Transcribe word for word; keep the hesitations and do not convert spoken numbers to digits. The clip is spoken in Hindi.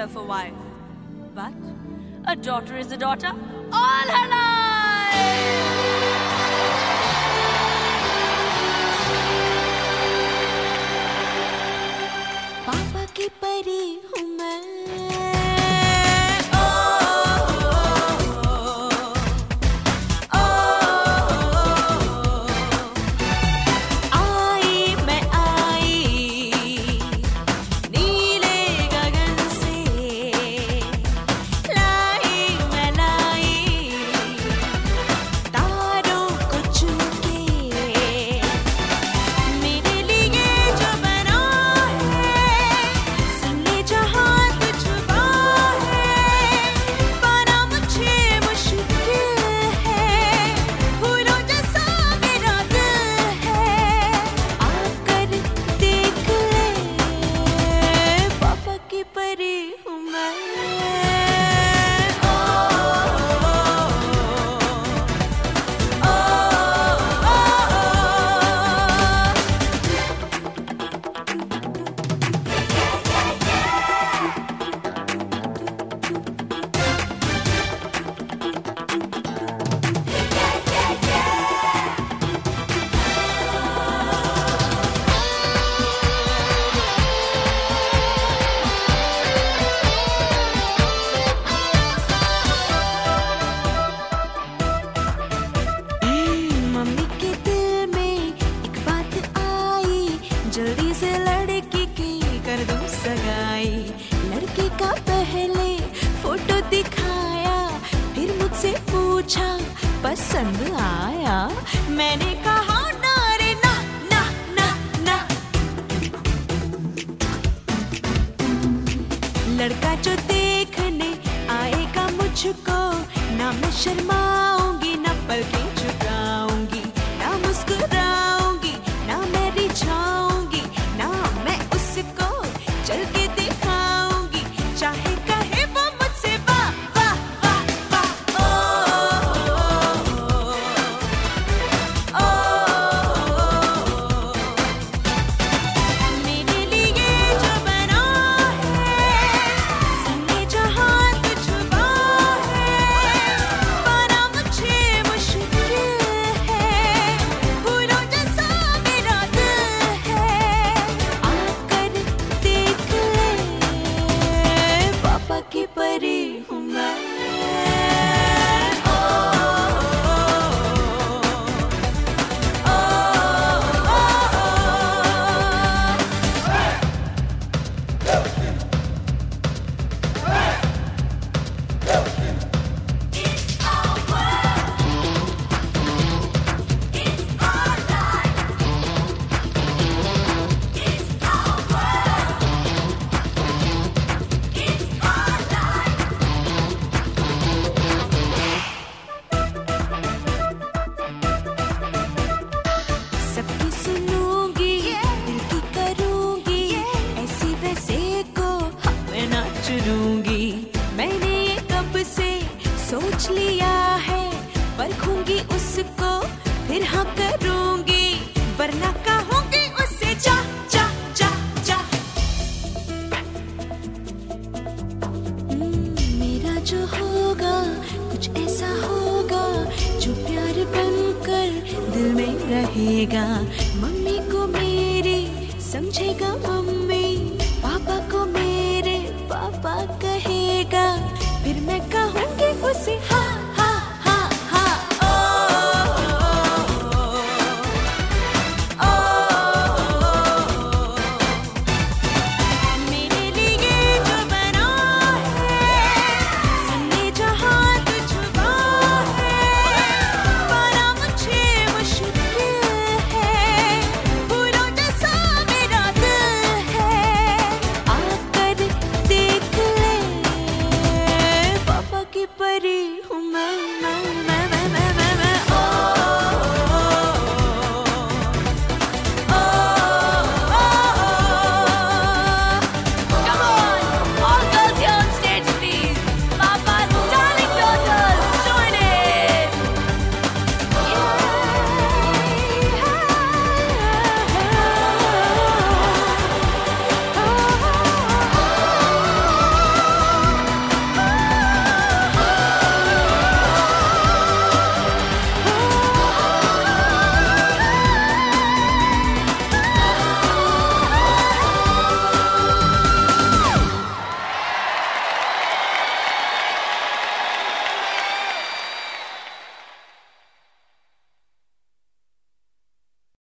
herself a wife. But a daughter is a daughter all her life. पापा की परी हूँ मैं, जल्दी से लड़की की कर दूं सगाई। लड़के का पहले फोटो दिखाया, फिर मुझसे पूछा पसंद आया। मैंने कहा ना रे ना ना ना ना। लड़का जो देखने आएगा मुझको, ना मैं शर्माऊंगी ना पलकें झुकाऊंगी, ना मुस्कुराऊंगी ना मैं रिझाऊंगी, ना मैं उसको चल के दिखाऊंगी, चाहे कहे वो मुझसे वाह वाह वाह वाह। ओ ओ ओ मेरे लिए जो बना है, सुने जहां तुझ छुपा है, पाना मुझे मुश्किल है, फूलों जैसा मेरा दिल है। आकर देख ले, पापा की परी हूँ मैं। सबकी सुनूंगी, दिल की करूंगी, ऐसी वैसे को मैं ना चुरूंगी। मैंने ये कब से सोच लिया है, परखूंगी उसको फिर हाँ करूंगी, वरना कहूंगी उससे जा जा जा जा। मेरा जो होगा कुछ ऐसा होगा, जो प्यार बनकर दिल में रहेगा। मम्मी को मेरी समझेगा मम्मी, पापा को मेरे पापा कहेगा, फिर मैं कहूंगी उसे